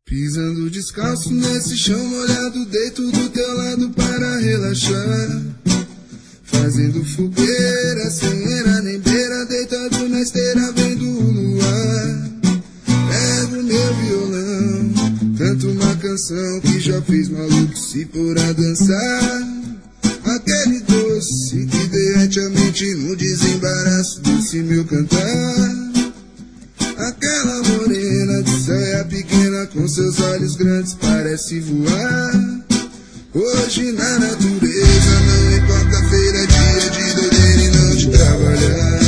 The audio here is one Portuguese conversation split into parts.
Pisando descalço nesse chão molhado, deito do teu lado para relaxar. Fazendo fogueira, sem era nem beira, deitado na esteira vendo o luar. Pego meu violão, canto uma canção que já fez maluco se pôr a dançar. Aquele doce que derrete a mente no desembaraço desse meu cantar. Aquela morena de saia pequena com seus olhos grandes parece voar. Hoje na natureza não importa feira, dia de doideira e não de trabalhar.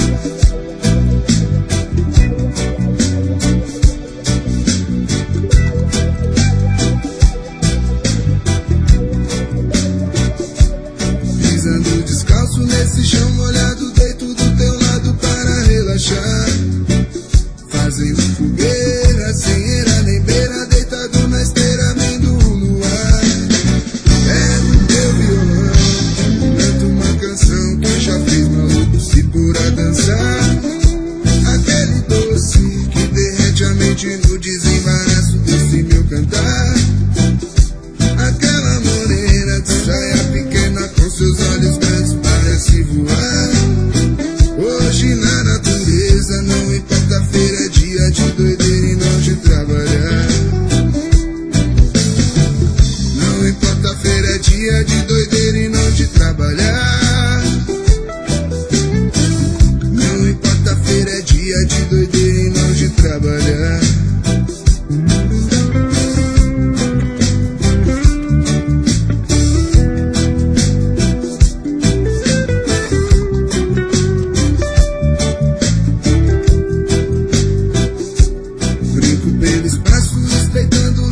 Pisando descalço nesse chão molhado, deito do teu lado para relaxar. Fazendo fogueira, sem era nem beira, deitado na esteira vendo o luar. Pego teu violão, canto uma canção que já fez maluco se pôr a dançar. Aquele doce que derrete a mente no desembaraço desse meu cantar. Aquela morena de saia pequena com seus olhos grandes parece voar. Hoje na natureza não importa feira, dia de doideira e não de trabalhar. Não importa feira, dia de doideira e não de trabalhar. Não importa feira, dia de doideira e não de trabalhar. Brinco pelo espaço, respeitando